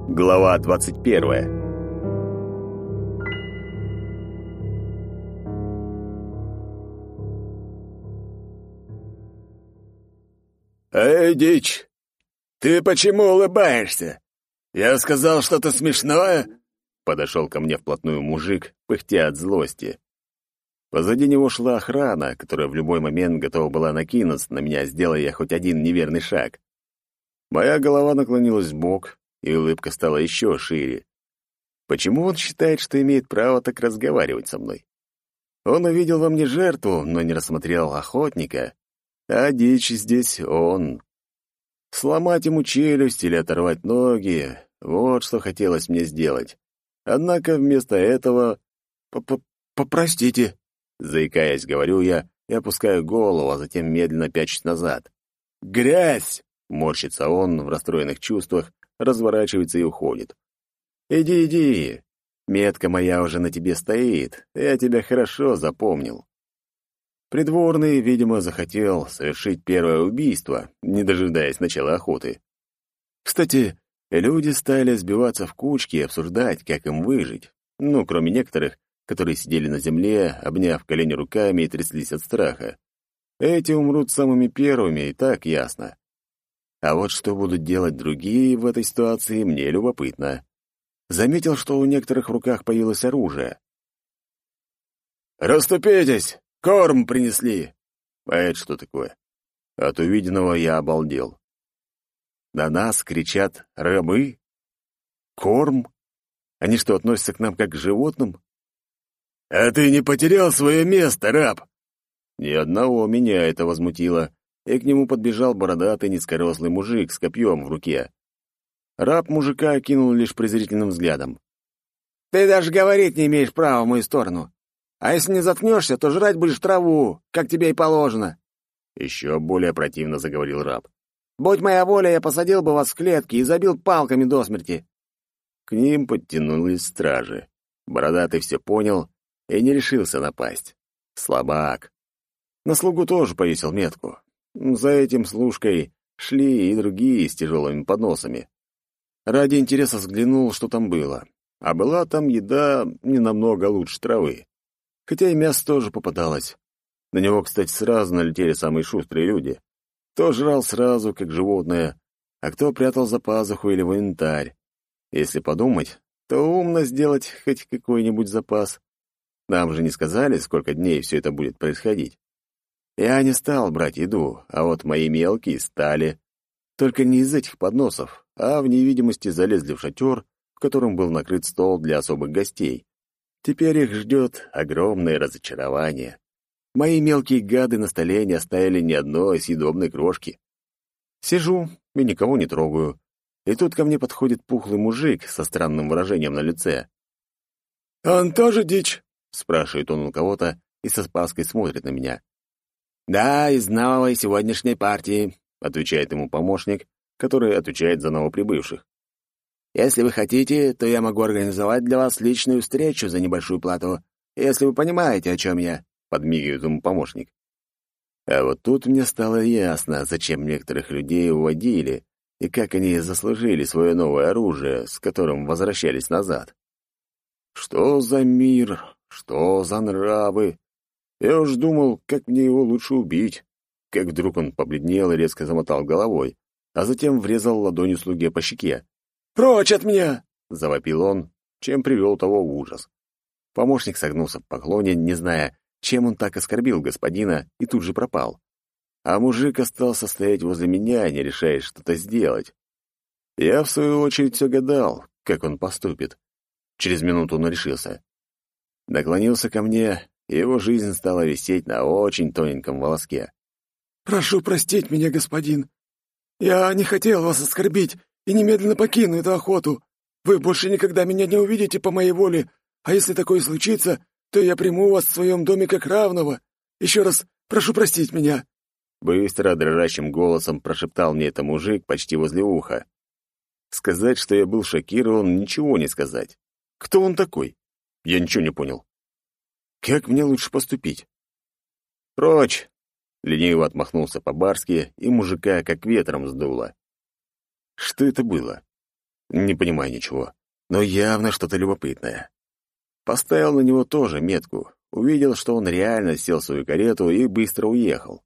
Глава 21. «Эй, дичь, ты почему улыбаешься? Я сказал что-то смешное?» Подошел ко мне вплотную мужик, пыхтя от злости. Позади него шла охрана, которая в любой момент готова была накинуться на меня, сделая я хоть один неверный шаг. Моя голова наклонилась вбок, и улыбка стала еще шире. Почему он считает, что имеет право так разговаривать со мной? Он увидел во мне жертву, но не рассмотрел охотника, а дичь здесь он. Сломать ему челюсть или оторвать ноги — вот что хотелось мне сделать. Однако вместо этого... «Попростите», — заикаясь, говорю я и опускаю голову, а затем медленно пячусь назад. «Грязь!» — морщится он в расстроенных чувствах, разворачивается и уходит. «Иди, иди. Метка моя уже на тебе стоит. Я тебя хорошо запомнил». Придворный, видимо, захотел совершить первое убийство, не дожидаясь начала охоты. Кстати, люди стали сбиваться в кучки и обсуждать, как им выжить. Ну, кроме некоторых, которые сидели на земле, обняв колени руками и тряслись от страха. Эти умрут самыми первыми, и так ясно. А вот что будут делать другие в этой ситуации, мне любопытно. Заметил, что у некоторых в руках появилось оружие. «Расступитесь! Корм принесли!» А это что такое? От увиденного я обалдел. На нас кричат рабы? Корм? Они что, относятся к нам как к животным? «А ты не потерял свое место, раб?» Ни одного меня это возмутило, и к нему подбежал бородатый низкорослый мужик с копьем в руке. Раб мужика окинул лишь презрительным взглядом. «Ты даже говорить не имеешь права в мою сторону. А если не заткнешься, то жрать будешь траву, как тебе и положено». Еще более противно заговорил раб. «Будь моя воля, я посадил бы вас в клетки и забил палками до смерти». К ним подтянулись стражи. Бородатый все понял и не решился напасть. Слабак. На слугу тоже повесил метку. За этим служкой шли и другие с тяжелыми подносами. Ради интереса взглянул, что там было. А была там еда не намного лучше травы. Хотя и мясо тоже попадалось. На него, кстати, сразу налетели самые шустрые люди. Кто жрал сразу, как животное, а кто прятал за пазуху или в инвентарь. Если подумать, то умно сделать хоть какой-нибудь запас. Нам же не сказали, сколько дней все это будет происходить. Я не стал брать еду, а вот мои мелкие стали. Только не из этих подносов, а в невидимости залезли в шатер, в котором был накрыт стол для особых гостей. Теперь их ждет огромное разочарование. Мои мелкие гады на столе не оставили ни одной съедобной крошки. Сижу и никого не трогаю. И тут ко мне подходит пухлый мужик со странным выражением на лице. «Он тоже дичь?» — спрашивает он у кого-то и со опаской смотрит на меня. «Да, из новой сегодняшней партии», — отвечает ему помощник, который отвечает за новоприбывших. «Если вы хотите, то я могу организовать для вас личную встречу за небольшую плату, если вы понимаете, о чем я», — подмигивает ему помощник. А вот тут мне стало ясно, зачем некоторых людей уводили и как они заслужили свое новое оружие, с которым возвращались назад. Что за мир? Что за нравы? Я уж думал, как мне его лучше убить. Как вдруг он побледнел и резко замотал головой, а затем врезал ладонью слуге по щеке. «Прочь от меня!» — завопил он, чем привел того в ужас. Помощник согнулся в поклоне, не зная, чем он так оскорбил господина, и тут же пропал. А мужик остался стоять возле меня, не решаясь что-то сделать. Я, в свою очередь, все гадал, как он поступит. Через минуту он решился. Наклонился ко мне, и его жизнь стала висеть на очень тоненьком волоске. «Прошу простить меня, господин. Я не хотел вас оскорбить и немедленно покину эту охоту. Вы больше никогда меня не увидите по моей воле, а если такое случится, то я приму вас в своем доме как равного. Еще раз прошу простить меня». Быстро, дрожащим голосом прошептал мне это мужик почти возле уха. Сказать, что я был шокирован, ничего не сказать. Кто он такой? Я ничего не понял. Как мне лучше поступить? «Прочь!» — лениво отмахнулся по-барски, и мужика как ветром сдуло. Что это было? Не понимаю ничего, но явно что-то любопытное. Поставил на него тоже метку, увидел, что он реально сел в свою карету и быстро уехал.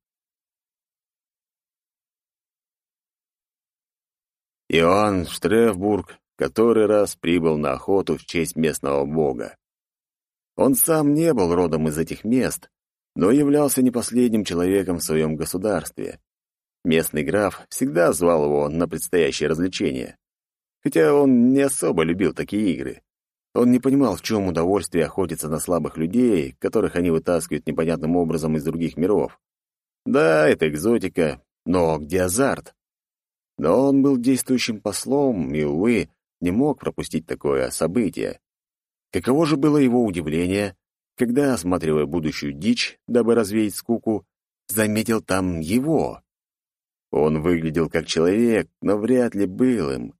Иоанн Штрефбург который раз прибыл на охоту в честь местного бога. Он сам не был родом из этих мест, но являлся не последним человеком в своем государстве. Местный граф всегда звал его на предстоящее развлечение, хотя он не особо любил такие игры. Он не понимал, в чем удовольствие охотиться на слабых людей, которых они вытаскивают непонятным образом из других миров. Да, это экзотика, но где азарт? Но он был действующим послом и, увы, не мог пропустить такое событие. Каково же было его удивление, когда, осматривая будущую дичь, дабы развеять скуку, заметил там его. Он выглядел как человек, но вряд ли был им.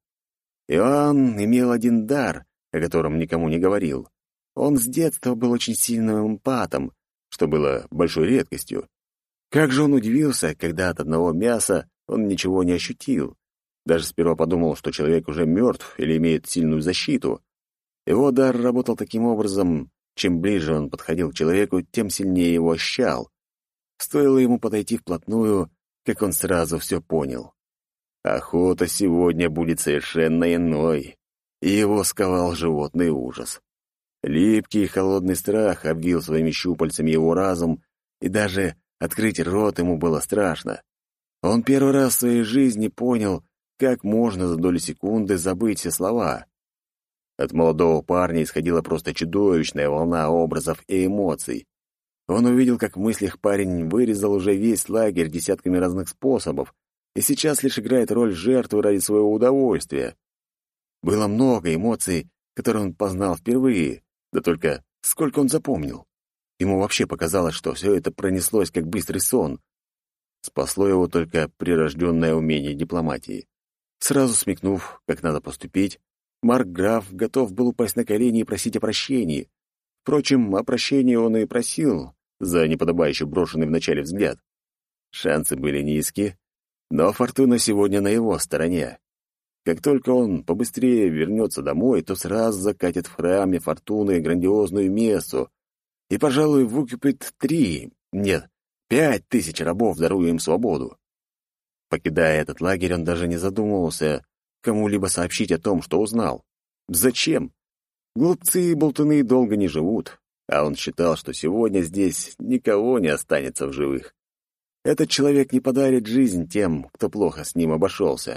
Иоанн имел один дар, о котором никому не говорил. Он с детства был очень сильным эмпатом, что было большой редкостью. Как же он удивился, когда от одного мяса он ничего не ощутил. Даже сперва подумал, что человек уже мертв или имеет сильную защиту. Его дар работал таким образом, чем ближе он подходил к человеку, тем сильнее его ощущал. Стоило ему подойти вплотную, как он сразу все понял. Охота сегодня будет совершенно иной, и его сковал животный ужас. Липкий и холодный страх обвил своими щупальцами его разум, и даже открыть рот ему было страшно. Он первый раз в своей жизни понял, как можно за долю секунды забыть все слова. От молодого парня исходила просто чудовищная волна образов и эмоций. Он увидел, как в мыслях парень вырезал уже весь лагерь десятками разных способов, и сейчас лишь играет роль жертвы ради своего удовольствия. Было много эмоций, которые он познал впервые, да только сколько он запомнил. Ему вообще показалось, что все это пронеслось, как быстрый сон. Спасло его только прирожденное умение дипломатии. Сразу смекнув, как надо поступить, Маркграф готов был упасть на колени и просить о прощении. Впрочем, о прощении он и просил за неподобающе брошенный вначале взгляд. Шансы были низки, но фортуна сегодня на его стороне. Как только он побыстрее вернется домой, то сразу закатит в храме фортуны грандиозную мессу и, пожалуй, выкупит 5 тысяч рабов, даруя им свободу. Покидая этот лагерь, он даже не задумывался кому-либо сообщить о том, что узнал. Зачем? Глупцы и болтуны долго не живут, а он считал, что сегодня здесь никого не останется в живых. Этот человек не подарит жизнь тем, кто плохо с ним обошелся.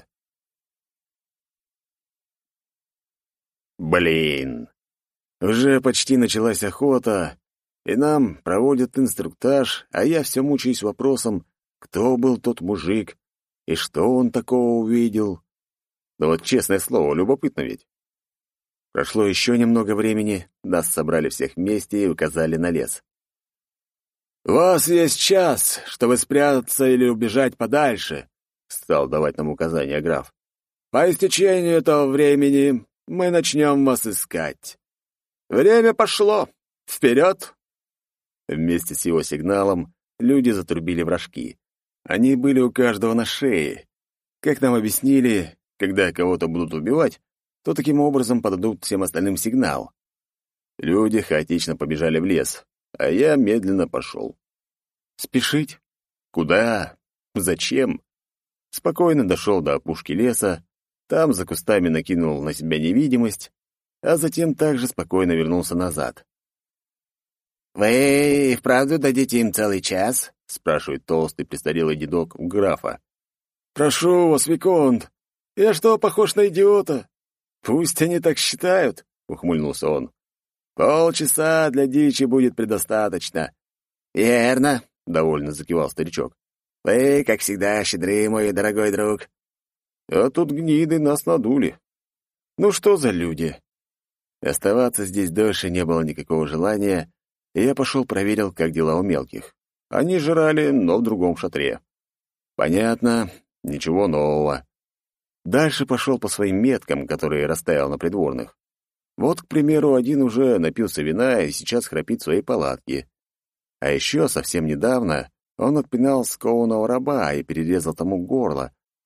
Блин! Уже почти началась охота, и нам проводят инструктаж, а я все мучаюсь вопросом, кто был тот мужик и что он такого увидел. Но вот честное слово, любопытно ведь. Прошло еще немного времени, нас собрали всех вместе и указали на лес. «У вас есть час, чтобы спрятаться или убежать подальше», — стал давать нам указания граф. «По истечению этого времени мы начнем вас искать. Время пошло. Вперед!» Вместе с его сигналом люди затрубили в рожки. Они были у каждого на шее. Как нам объяснили, когда кого-то будут убивать, то таким образом подадут всем остальным сигнал. Люди хаотично побежали в лес, а я медленно пошел. Спешить? Куда? Зачем? Спокойно дошел до опушки леса, там за кустами накинул на себя невидимость, а затем также спокойно вернулся назад. «Вы и вправду дадите им целый час?» — спрашивает толстый престарелый дедок у графа. «Прошу вас, виконт, я что, похож на идиота?» «Пусть они так считают», — ухмыльнулся он. «Полчаса для дичи будет предостаточно». «Верно», — довольно закивал старичок. «Вы, как всегда, щедры, мой дорогой друг». А тут гниды нас надули. Ну что за люди? Оставаться здесь дольше не было никакого желания, и я пошел проверил, как дела у мелких. Они жрали, но в другом шатре. Понятно, ничего нового. Дальше пошел по своим меткам, которые расставил на придворных. Вот, к примеру, один уже напился вина и сейчас храпит в своей палатке. А еще совсем недавно он отпинал скованного раба и перерезал тому горло,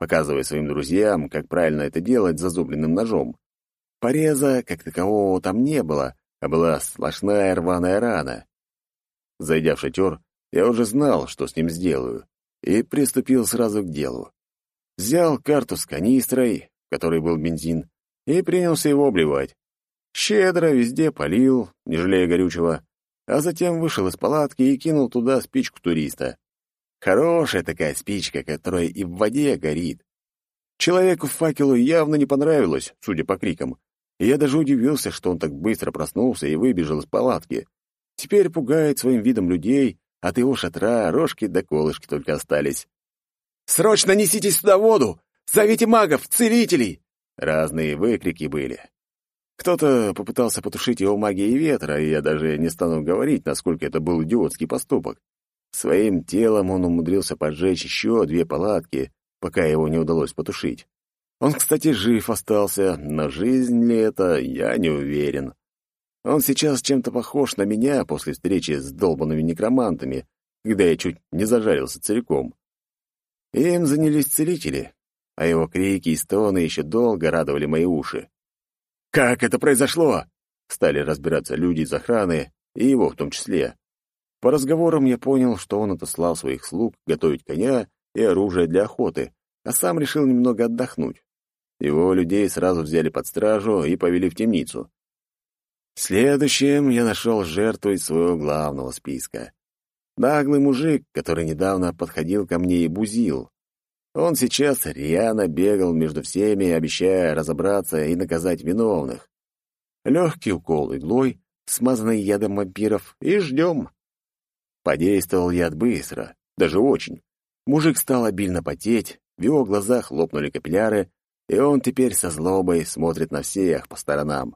показывая своим друзьям, как правильно это делать зазубренным ножом. Пореза, как такового, там не было, а была сплошная рваная рана. Зайдя в шатер, я уже знал, что с ним сделаю, и приступил сразу к делу. Взял карту с канистрой, в которой был бензин, и принялся его обливать. Щедро везде полил, не жалея горючего, а затем вышел из палатки и кинул туда спичку туриста. Хорошая такая спичка, которая и в воде горит. Человеку факелу явно не понравилось, судя по крикам, и я даже удивился, что он так быстро проснулся и выбежал из палатки. Теперь пугает своим видом людей, от его шатра рожки да колышки только остались. «Срочно несите сюда воду! Зовите магов, целителей!» Разные выкрики были. Кто-то попытался потушить его магией ветра, и я даже не стану говорить, насколько это был идиотский поступок. Своим телом он умудрился поджечь еще 2 палатки, пока его не удалось потушить. Он, кстати, жив остался, но жизнь ли это, я не уверен. Он сейчас чем-то похож на меня после встречи с долбанными некромантами, когда я чуть не зажарился целиком. Им занялись целители, а его крики и стоны еще долго радовали мои уши. «Как это произошло?» — стали разбираться люди из охраны, и его в том числе. По разговорам я понял, что он отослал своих слуг готовить коня и оружие для охоты, а сам решил немного отдохнуть. Его людей сразу взяли под стражу и повели в темницу. Следующим я нашел жертву из своего главного списка. Наглый мужик, который недавно подходил ко мне и бузил. Он сейчас рьяно бегал между всеми, обещая разобраться и наказать виновных. Легкий укол иглой, смазанный ядом вампиров, и ждем. Подействовал яд быстро, даже очень. Мужик стал обильно потеть, в его глазах лопнули капилляры, и он теперь со злобой смотрит на всех по сторонам.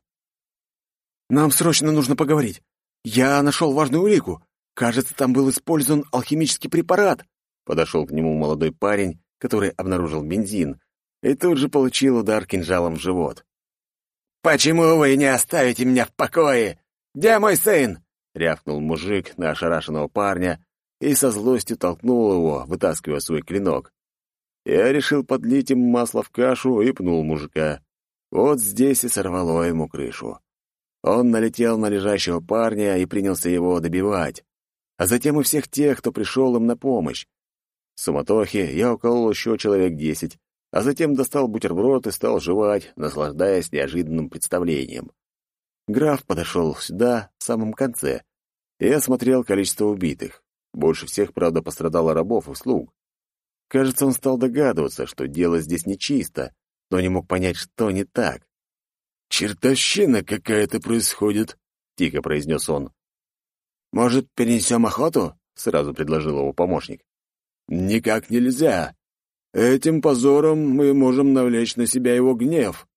«Нам срочно нужно поговорить. Я нашел важную улику. Кажется, там был использован алхимический препарат». Подошел к нему молодой парень, который обнаружил бензин, и тут же получил удар кинжалом в живот. «Почему вы не оставите меня в покое? Где мой сын?» — рявкнул мужик на ошарашенного парня и со злостью толкнул его, вытаскивая свой клинок. Я решил подлить им масло в кашу и пнул мужика. Вот здесь и сорвало ему крышу. Он налетел на лежащего парня и принялся его добивать, а затем и всех тех, кто пришел им на помощь. В суматохе я уколол еще человек 10, а затем достал бутерброд и стал жевать, наслаждаясь неожиданным представлением. Граф подошел сюда в самом конце и осмотрел количество убитых. Больше всех, правда, пострадало рабов и слуг. Кажется, он стал догадываться, что дело здесь нечисто, но не мог понять, что не так. «Чертовщина какая-то происходит», — тихо произнес он. «Может, перенесем охоту?» — сразу предложил его помощник. «Никак нельзя. Этим позором мы можем навлечь на себя его гнев».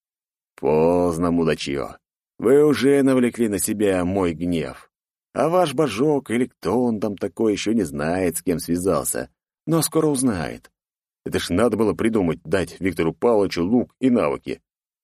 «Поздно, мудачье. Вы уже навлекли на себя мой гнев. А ваш божок или кто он там такой еще не знает, с кем связался, но скоро узнает. Это ж надо было придумать, дать Виктору Павловичу лук и навыки».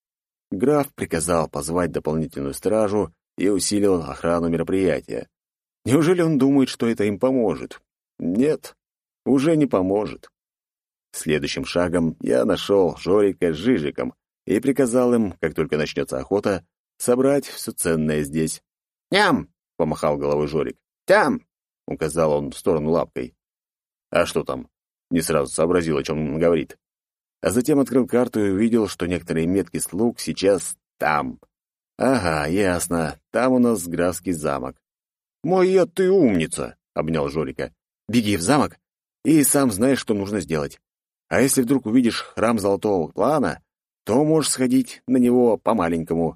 Граф приказал позвать дополнительную стражу и усилил охрану мероприятия. Неужели он думает, что это им поможет? Нет, уже не поможет. Следующим шагом я нашел Жорика с Жижиком и приказал им, как только начнется охота, собрать все ценное здесь. «Ням!» — помахал головой Жорик. «Там!» — указал он в сторону лапкой. «А что там?» — не сразу сообразил, о чем он говорит. А затем открыл карту и увидел, что некоторые метки слуг сейчас там. «Ага, ясно. Там у нас графский замок». «Моя ты умница!» — обнял Жорика. «Беги в замок и сам знаешь, что нужно сделать. А если вдруг увидишь храм Золотого Клана, то можешь сходить на него по-маленькому».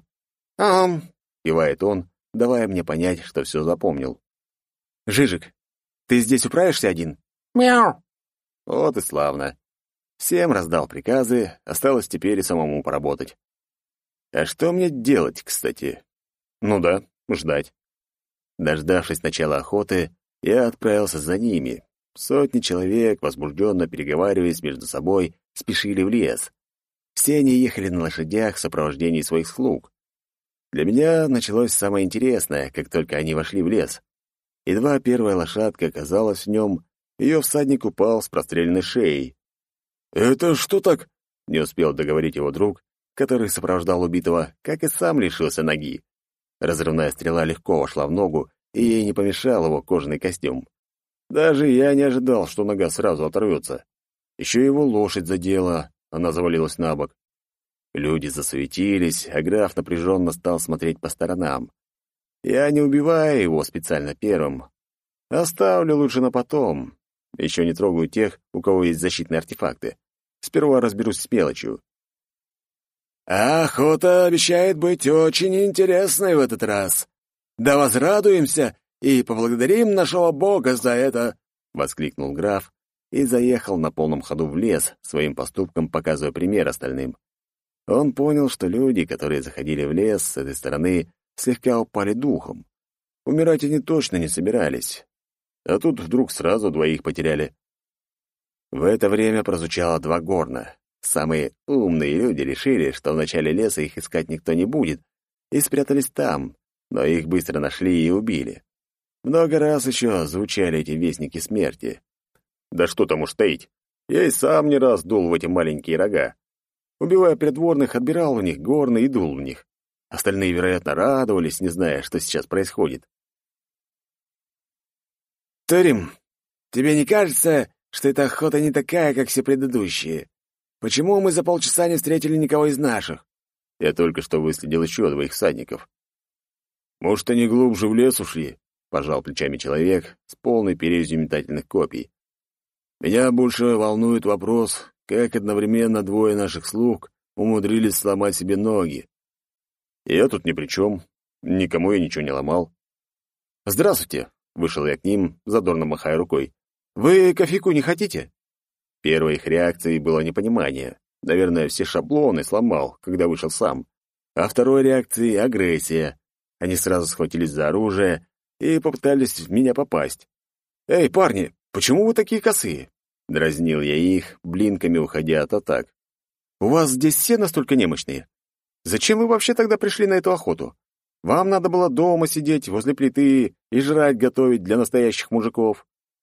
Кивает он, давая мне понять, что все запомнил. «Жижик, ты здесь управишься один?» «Мяу!» Вот и славно. Всем раздал приказы, осталось теперь и самому поработать. А что мне делать, кстати? Ну да, ждать. Дождавшись начала охоты, я отправился за ними. Сотни человек, возбужденно переговариваясь между собой, спешили в лес. Все они ехали на лошадях в сопровождении своих слуг. Для меня началось самое интересное, как только они вошли в лес. Едва первая лошадка оказалась в нем, ее всадник упал с простреленной шеей. «Это что так?» — не успел договорить его друг, который сопровождал убитого, как и сам лишился ноги. Разрывная стрела легко вошла в ногу, и ей не помешал его кожаный костюм. Даже я не ожидал, что нога сразу оторвется. Еще его лошадь задела, она завалилась на бок. Люди засуетились, а граф напряженно стал смотреть по сторонам. Я не убиваю его специально первым. Оставлю лучше на потом. Еще не трогаю тех, у кого есть защитные артефакты. Сперва разберусь с мелочью. «Охота обещает быть очень интересной в этот раз. Да возрадуемся и поблагодарим нашего бога за это!» — воскликнул граф и заехал на полном ходу в лес, своим поступком показывая пример остальным. Он понял, что люди, которые заходили в лес с этой стороны, слегка упали духом. Умирать они точно не собирались. А тут вдруг сразу двоих потеряли. В это время прозвучало два горна. Самые умные люди решили, что в начале леса их искать никто не будет, и спрятались там, но их быстро нашли и убили. Много раз еще звучали эти вестники смерти. Да что там уж таить, я и сам не раз дул в эти маленькие рога. Убивая придворных, отбирал у них горны и дул в них. Остальные, вероятно, радовались, не зная, что сейчас происходит. «Торим, тебе не кажется, что эта охота не такая, как все предыдущие? Почему мы за полчаса не встретили никого из наших?» Я только что выследил еще двоих всадников. «Может, они глубже в лес ушли?» — пожал плечами человек с полной перевязью метательных копий. «Меня больше волнует вопрос, как одновременно двое наших слуг умудрились сломать себе ноги». «Я тут ни при чем. Никому я ничего не ломал». «Здравствуйте!» — вышел я к ним, задорно махая рукой. «Вы кофейку не хотите?» Первой их реакцией было непонимание. Наверное, все шаблоны сломал, когда вышел сам. А второй реакцией — агрессия. Они сразу схватились за оружие и попытались в меня попасть. «Эй, парни, почему вы такие косые?» Дразнил я их, блинками уходя от атак. «У вас здесь все настолько немощные? Зачем вы вообще тогда пришли на эту охоту? Вам надо было дома сидеть возле плиты и жрать готовить для настоящих мужиков».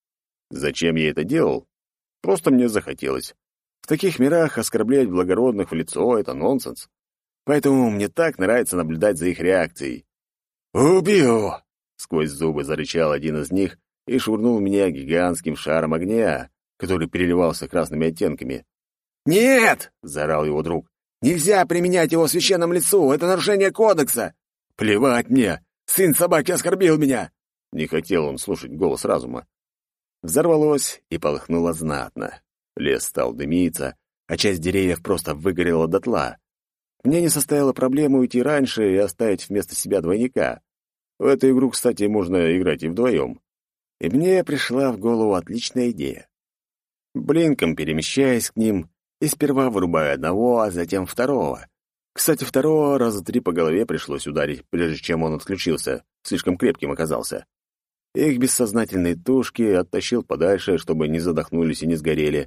Зачем я это делал? Просто мне захотелось. В таких мирах оскорблять благородных в лицо — это нонсенс. Поэтому мне так нравится наблюдать за их реакцией. «Убью!» — сквозь зубы зарычал один из них и швырнул в меня гигантским шаром огня, который переливался красными оттенками. «Нет!» — заорал его друг. «Нельзя применять его в священном лицу! Это нарушение кодекса!» «Плевать мне! Сын собаки оскорбил меня!» Не хотел он слушать голос разума. Взорвалось и полыхнуло знатно. Лес стал дымиться, а часть деревьев просто выгорела дотла. Мне не составило проблемы уйти раньше и оставить вместо себя двойника. В эту игру, кстати, можно играть и вдвоем. И мне пришла в голову отличная идея. Блинком перемещаясь к ним, и сперва вырубаю одного, а затем второго. Кстати, второго раза 3 по голове пришлось ударить, прежде чем он отключился, слишком крепким оказался. Их бессознательные тушки оттащил подальше, чтобы не задохнулись и не сгорели.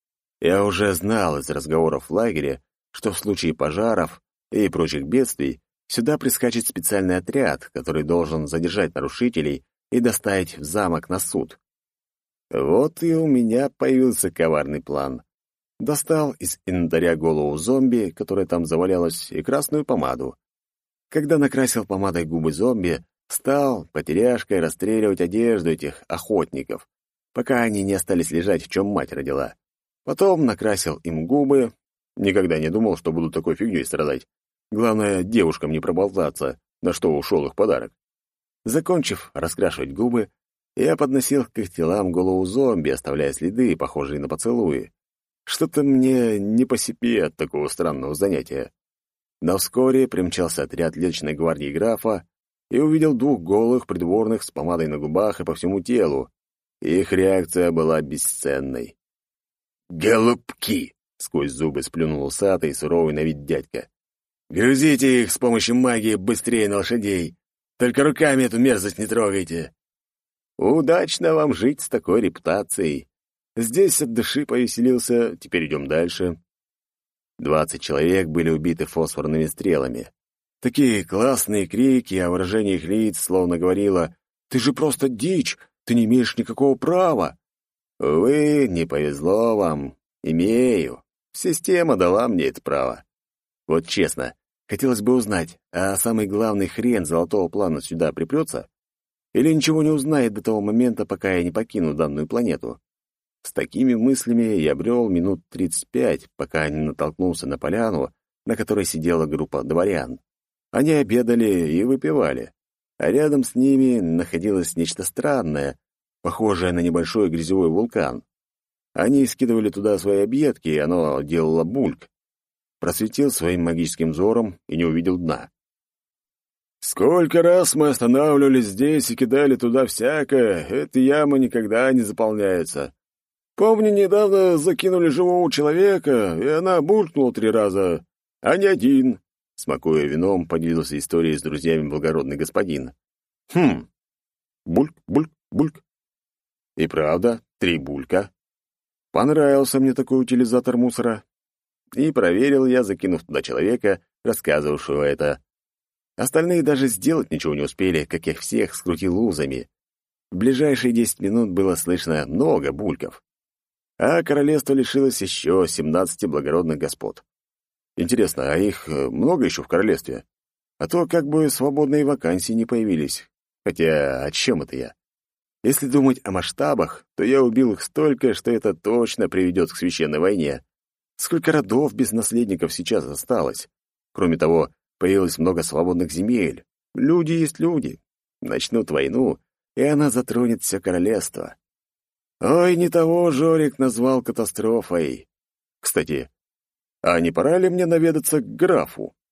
Я уже знал из разговоров в лагере, что в случае пожаров и прочих бедствий сюда прискачет специальный отряд, который должен задержать нарушителей и доставить в замок на суд. Вот и у меня появился коварный план. Достал из инвентаря голову зомби, которая там завалялась, и красную помаду. Когда накрасил помадой губы зомби, стал потеряшкой расстреливать одежду этих охотников, пока они не остались лежать, в чем мать родила. Потом накрасил им губы. Никогда не думал, что буду такой фигней страдать. Главное, девушкам не проболтаться, на что ушел их подарок. Закончив раскрашивать губы, я подносил к их телам голову зомби, оставляя следы, похожие на поцелуи. Что-то мне не по себе от такого странного занятия. Но вскоре примчался отряд личной гвардии графа и увидел 2 голых придворных с помадой на губах и по всему телу. Их реакция была бесценной. «Голубки!» — сквозь зубы сплюнул усатый и суровый на вид дядька. «Грузите их с помощью магии быстрее на лошадей! Только руками эту мерзость не трогайте!» «Удачно вам жить с такой репутацией. Здесь от души повеселился, теперь идем дальше». 20 человек были убиты фосфорными стрелами. Такие классные крики, а выражение их лиц словно говорило: «Ты же просто дичь! Ты не имеешь никакого права!» Увы, не повезло вам. Имею. Система дала мне это право. Вот честно, хотелось бы узнать, а самый главный хрен золотого плана сюда припрется? Или ничего не узнает до того момента, пока я не покину данную планету? С такими мыслями я брел минут 35, пока не натолкнулся на поляну, на которой сидела группа дворян. Они обедали и выпивали, а рядом с ними находилось нечто странное, похожее на небольшой грязевой вулкан. Они скидывали туда свои объедки, и оно делало бульк. Просветил своим магическим взором и не увидел дна. Сколько раз мы останавливались здесь и кидали туда всякое, эта яма никогда не заполняется. Помню, недавно закинули живого человека, и она булькнула 3 раза, а не один. Смакуя вином, поделился историей с друзьями благородный господин. Бульк, бульк, бульк. И правда, 3 булька. Понравился мне такой утилизатор мусора. И проверил я, закинув туда человека, рассказывавшего это. Остальные даже сделать ничего не успели, как их всех скрутил узами. В ближайшие 10 минут было слышно много бульков. А королевство лишилось еще 17 благородных господ. Интересно, а их много еще в королевстве? А то как бы свободные вакансии не появились. Хотя о чем это я? Если думать о масштабах, то я убил их столько, что это точно приведет к священной войне. Сколько родов без наследников сейчас осталось? Кроме того, появилось много свободных земель. Люди есть люди. Начнут войну, и она затронет все королевство. Ой, не того Жорик назвал катастрофой. Кстати, а не пора ли мне наведаться к графу?